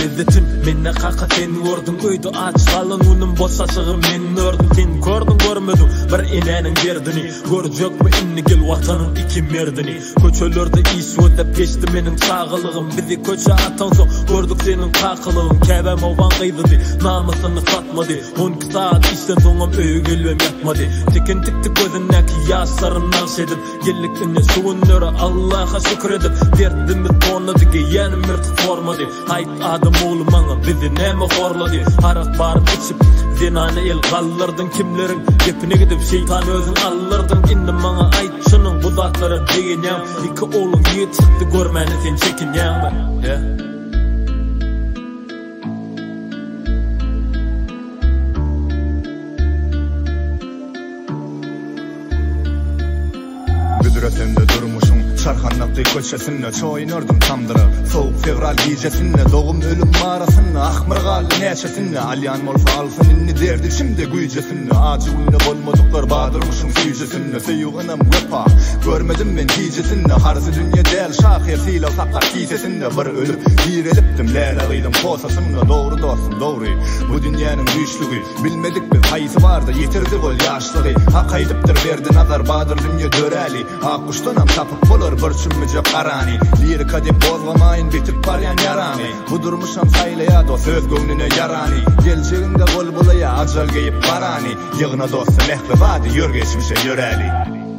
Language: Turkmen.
izletin menne kaka sen gördün öydü aç kalın unun boşaşığı men ördüm sen gördün görmedin bir inenin derdini görecek mi inni gel vatanın iki merdini köçölerde iş ödep geçti menin sağılığım bizi köçe atan so gördük senin kakılığın kebem ovan kıydıdı namusunu satmadı 12 saat işten soňam öýe gelmem yatmadı tekin tikti gözündeki yaşlarından sedip gellikini suunları Allah'a şükür edip derdimi tonladı ki yenim mürtü formadı hayt adam oğlum bana bizi neme horladı harak barıp içip zinane el kaldırdın kimlerin gepine gidip şeytan özün alırdın indim bana ayt şunun bu zatları degenyam iki oğlum yiğit çıktı görmeni sen çekinyam Büdüretemde durmuşum Çarxanlaqdy köçesinde çoýnardym tamdyra Soğuk fevral gecesinde doğum ölüm marasında Ahmırgal neçesinde alyan molfa alsın inni derdi şimdi güýjesinde Acı güýne bolmadyklar badyrmyşyň süýjesinde Seýuğynam wepa görmedim men hijesinde Harsy dünýe del şahyr sila sakar kisesinde Bir ölüp direlipdim lele gıydym posasında Doğru dostum doğru bu dünýäniň güýçlügi Bilmedik biz haýsy barda yetirdi bol ýaşlygy Hak aýdypdyr berdi nazar badyr dünýe döräli Akuştanam tapıp bolar bir çümmüce qarani Lirika dep bozgamayın bitip baryan yarani Bu durmuşam saylaya do söz göwnüne yarani Gelçeginde bol bulaya acal geyip barani Yığına dostu mehli vadi yör geçmişe yöreli